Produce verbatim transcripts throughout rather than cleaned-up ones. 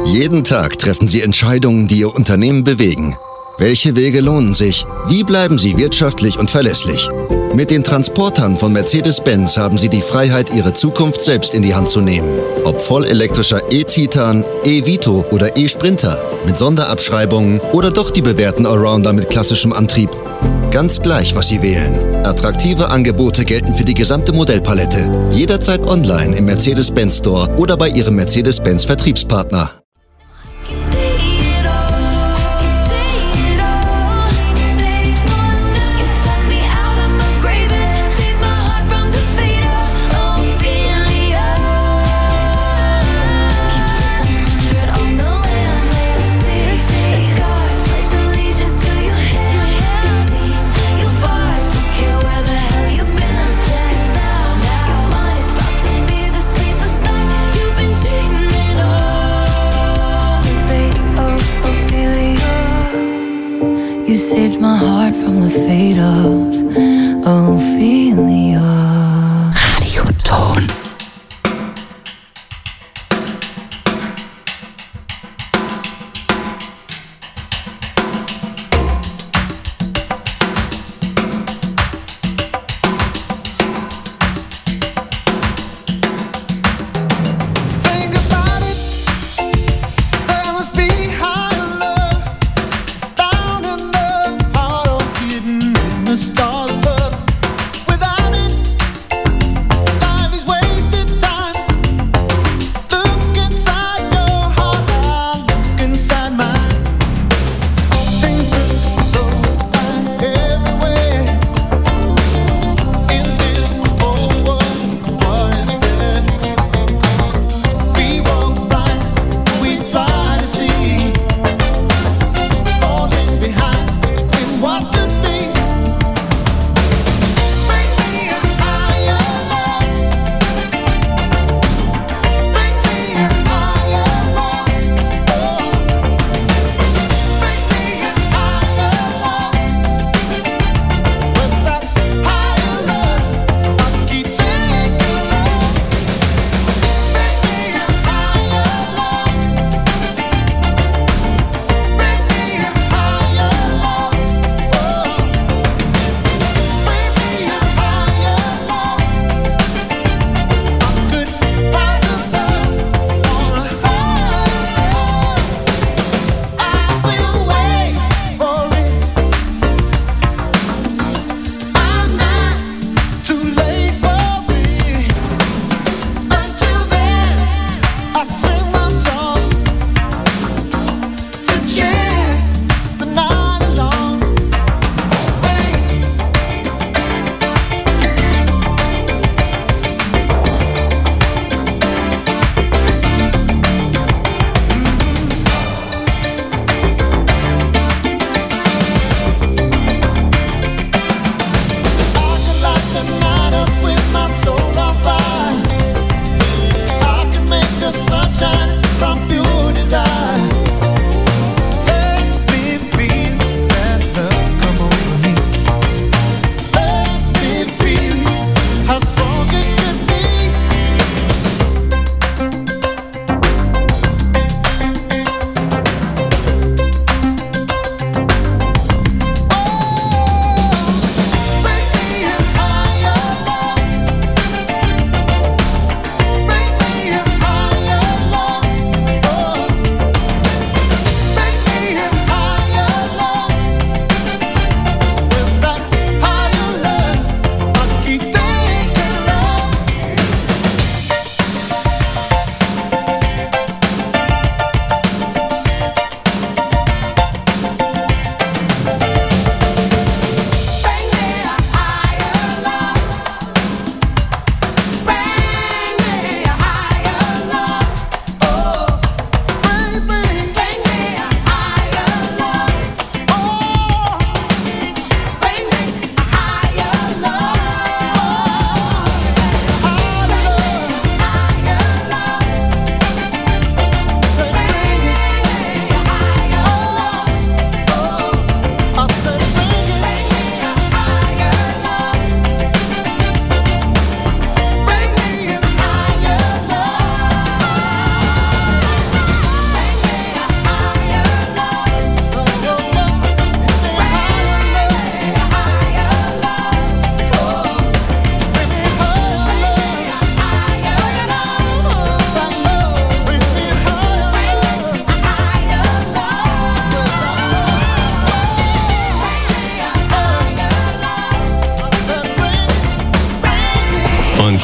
Jeden Tag treffen Sie Entscheidungen, die Ihr Unternehmen bewegen. Welche Wege lohnen sich? Wie bleiben Sie wirtschaftlich und verlässlich? Mit den Transportern von Mercedes-Benz haben Sie die Freiheit, Ihre Zukunft selbst in die Hand zu nehmen. Ob vollelektrischer E-Citan, E-Vito oder E-Sprinter, mit Sonderabschreibungen oder doch die bewährten Allrounder mit klassischem Antrieb. Ganz gleich, was Sie wählen. Attraktive Angebote gelten für die gesamte Modellpalette. Jederzeit online im Mercedes-Benz Store oder bei Ihrem Mercedes-Benz Vertriebspartner. You saved my heart from the fate of Ophelia. Radioton.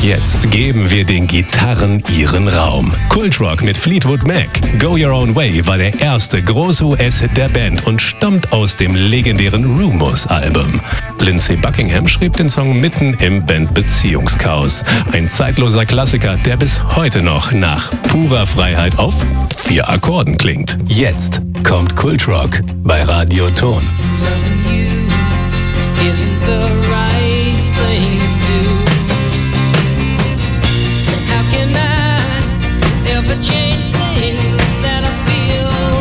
Jetzt geben wir den Gitarren ihren Raum. Kultrock mit Fleetwood Mac. Go Your Own Way war der erste große U S-Hit der Band und stammt aus dem legendären Rumours-Album. Lindsey Buckingham schrieb den Song mitten im Bandbeziehungschaos. Ein zeitloser Klassiker, der bis heute noch nach purer Freiheit auf vier Akkorden klingt. Jetzt kommt Kultrock bei Radio Ton. Change things that I feel.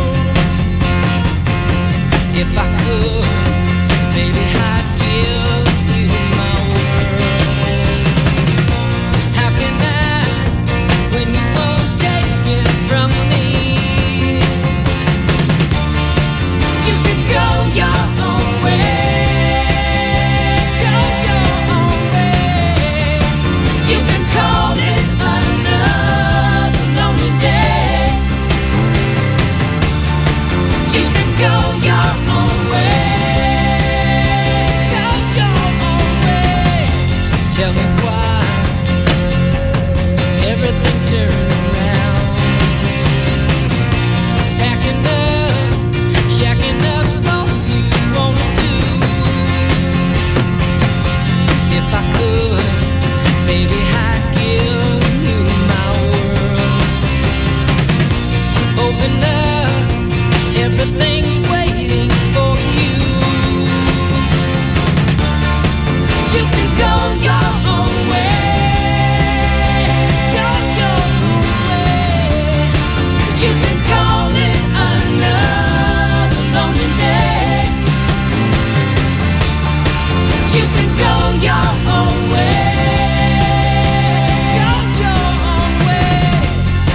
If I could, baby, I'd give you my world. How can I, when you won't take it from me? You can go your own way. Go your own way. You can call it another lonely day. You can go your own way. Go your own way. Tell me why everything turned around. Packing up, shacking up, so you won't do. If I could, baby, I'd give you my world. Open up, everything's waiting for you. You can go your own way. Go your own way. You can call it another lonely day. You can go your own way. Go your own way.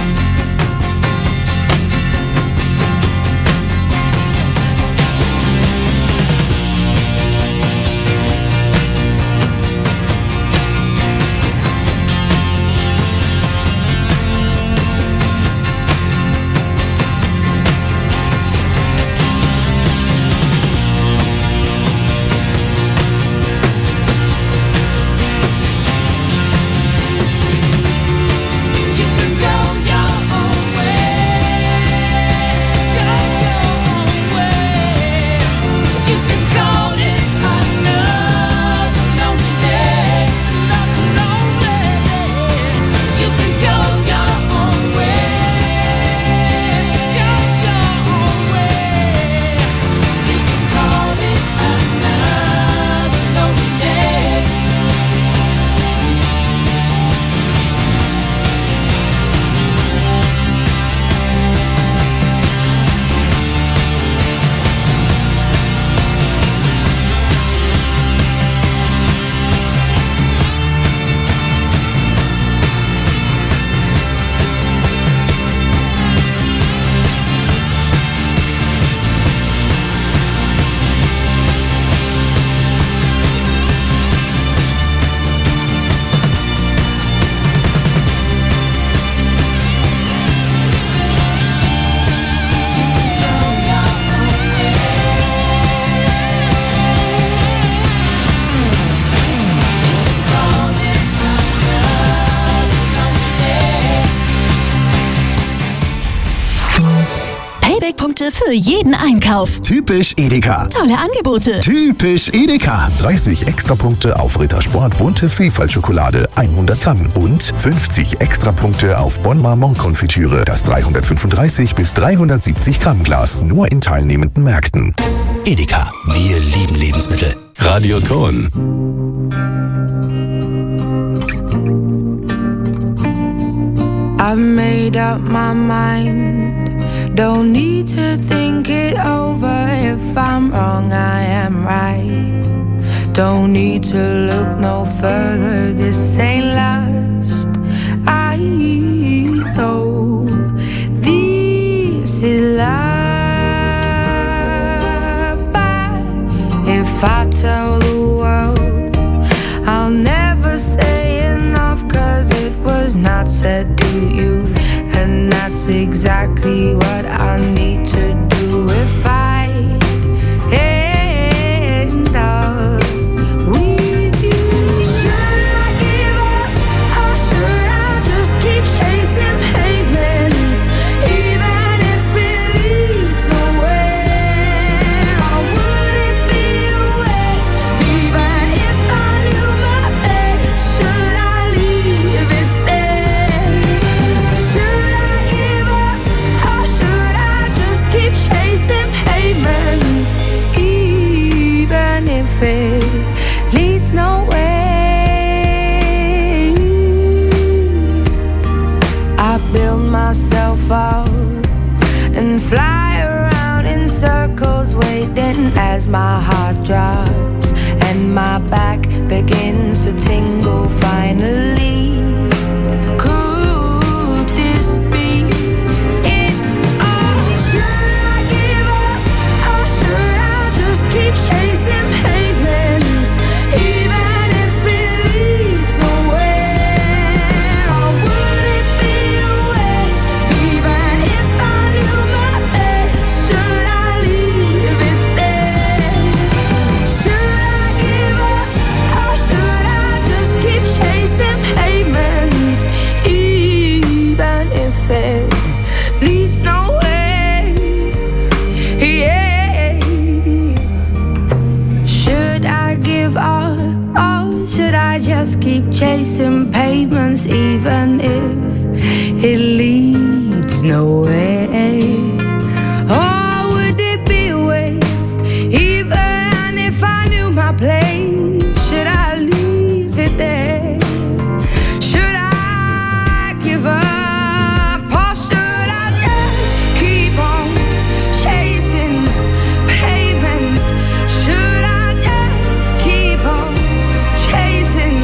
You can go your own way. Go your own way. You can call it another lonely day. Another lonely day. You can go your own way. Go your own way. You can call it another lonely day. Payback-Punkte für jeden Einkauf. Typisch Edeka. Tolle Angebote. Typisch Edeka. dreißig Extrapunkte auf Rittersport bunte Vielfaltschokolade hundert Gramm und fünfzig Extrapunkte auf Bon Marmont Konfitüre, das dreihundertfünfunddreißig bis dreihundertsiebzig Gramm Glas, nur in teilnehmenden Märkten. Edeka, wir lieben Lebensmittel. Radio Ton. I've made up my mind. Don't need to think it over. If I'm wrong, I am right. Don't need to look no further. This ain't last. I know this is life. But if I tell the world, I'll never say enough, 'cause it was not said to you. And that's exactly what I need to do if I end up with you. Should I give up? if it leads nowhere. I build myself up and fly around in circles, waiting as my heart drops and my back begins to tingle finally. Could this be it? Oh, should I give up? Or should I just keep chasing pavements, even if it leads nowhere? Or would it be a waste, even if I knew my best? Should I leave it there? Should I give up? Or should I just keep chasing pavements, even if it leads nowhere? Yeah. Should I give up? Or should I just keep chasing pavements, even if it leads nowhere? Or would it be a waste, even if I knew my place? Should I leave it there? Should I give up? Or should I just keep on chasing pavements? Should I just keep on chasing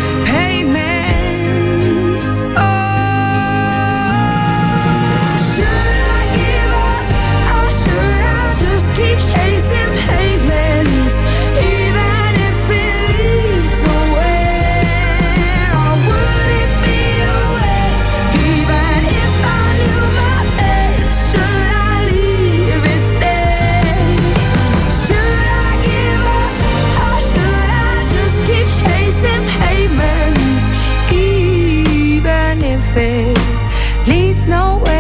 pavements? Oh, should I give up? Or should I just keep chasing pavements, even if it leads nowhere? Or would it be a waste, even if I knew my best? Should I leave it there? Should I give up? Or should I just keep chasing pavements, even if it leads nowhere?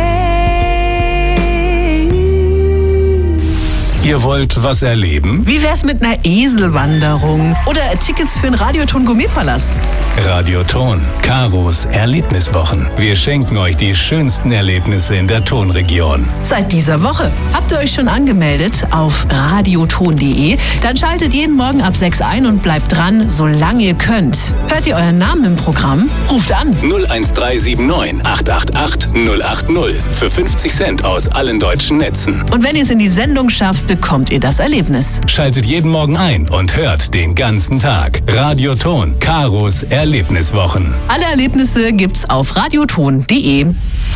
Ihr wollt was erleben? Wie wär's mit einer Eselwanderung oder Tickets für den Radioton Gourmetpalast? Radioton, Karos Erlebniswochen. Wir schenken euch die schönsten Erlebnisse in der Tonregion. Seit dieser Woche. Habt ihr euch schon angemeldet auf radioton punkt de? Dann schaltet jeden Morgen ab sechs ein und bleibt dran, solange ihr könnt. Hört ihr euren Namen im Programm? Ruft an. null eins drei sieben neun acht acht acht null acht null für fünfzig Cent aus allen deutschen Netzen. Und wenn ihr es in die Sendung schafft, bekommt ihr das Erlebnis. Schaltet jeden Morgen ein und hört den ganzen Tag. Radioton, Karos Erlebniswochen. Alle Erlebnisse gibt's auf radioton punkt de.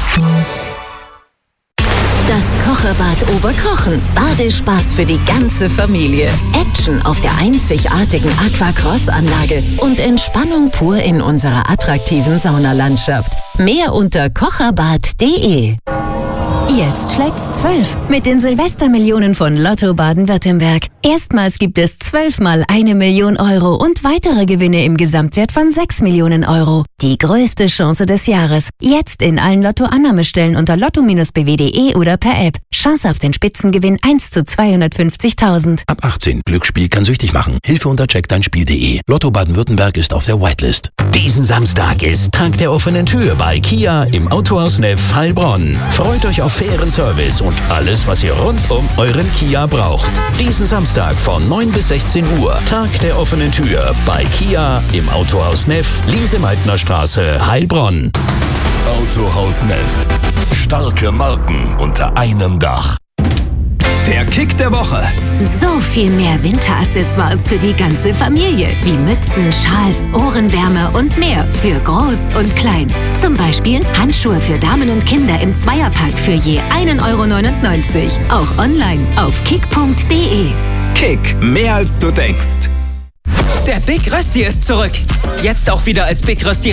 Das Kocherbad Oberkochen. Badespaß für die ganze Familie. Action auf der einzigartigen Aquacross-Anlage und Entspannung pur in unserer attraktiven Saunalandschaft. Mehr unter kocherbad punkt de. Jetzt schlägt's zwölf mit den Silvestermillionen von Lotto Baden-Württemberg. Erstmals gibt es zwölfmal eine Million Euro und weitere Gewinne im Gesamtwert von sechs Millionen Euro. Die größte Chance des Jahres. Jetzt in allen Lotto-Annahmestellen unter lotto Bindestrich b w punkt de oder per App. Chance auf den Spitzengewinn eins zu zweihundertfünfzigtausend. Ab achtzehn. Glücksspiel kann süchtig machen. Hilfe unter check dein spiel punkt de. Lotto Baden-Württemberg ist auf der Whitelist. Diesen Samstag ist Tag der offenen Tür bei Kia im Autohaus Neff Heilbronn. Freut euch auf fairen Service und alles, was ihr rund um euren Kia braucht. Diesen Samstag von neun bis sechzehn Uhr. Tag der offenen Tür bei Kia im Autohaus Neff, Lise-Meitner-Straße, Heilbronn. Autohaus Neff. Starke Marken unter einem Dach. Der Kick der Woche. So viel mehr Winteraccessoires für die ganze Familie. Wie Mützen, Schals, Ohrenwärme und mehr für Groß und Klein. Zum Beispiel Handschuhe für Damen und Kinder im Zweierpack für je ein Euro neunundneunzig. Auch online auf kick punkt de. Kick, mehr als du denkst. Der Big Rösti ist zurück. Jetzt auch wieder als Big Rösti